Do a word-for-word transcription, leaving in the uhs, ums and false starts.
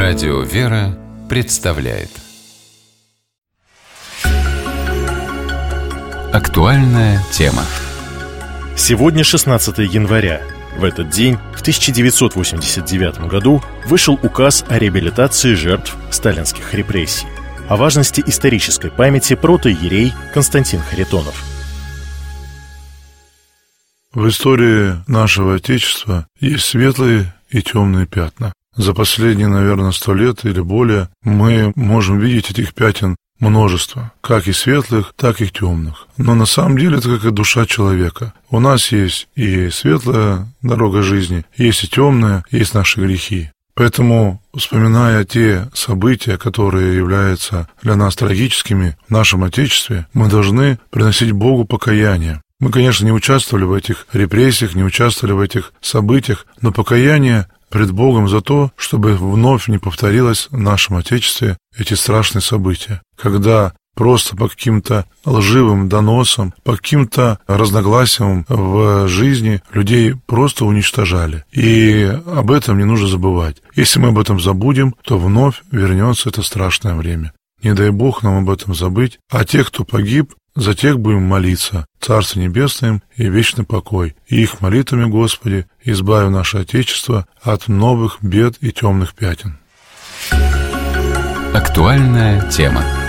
Радио «Вера» представляет актуальная тема. Сегодня шестнадцатое января. В этот день, в тысяча девятьсот восемьдесят девятом году, вышел указ о реабилитации жертв сталинских репрессий. О важности исторической памяти протоиерей Константин Харитонов. В истории нашего Отечества есть светлые и темные пятна. За последние, наверное, сто лет или более мы можем видеть этих пятен множество, как и светлых, так и темных. Но на самом деле это как и душа человека. У нас есть и светлая дорога жизни, есть и темная, есть наши грехи. Поэтому, вспоминая те события, которые являются для нас трагическими в нашем Отечестве, мы должны приносить Богу покаяние. Мы, конечно, не участвовали в этих репрессиях, не участвовали в этих событиях, но покаяние пред Богом за то, чтобы вновь не повторилось в нашем Отечестве эти страшные события, когда просто по каким-то лживым доносам, по каким-то разногласиям в жизни людей просто уничтожали. И об этом не нужно забывать. Если мы об этом забудем, то вновь вернется это страшное время. Не дай Бог нам об этом забыть. А тех, кто погиб, за тех будем молиться. Царство Небесное им и вечный покой. И их молитвами, Господи, избави наше Отечество от новых бед и темных пятен. Актуальная тема.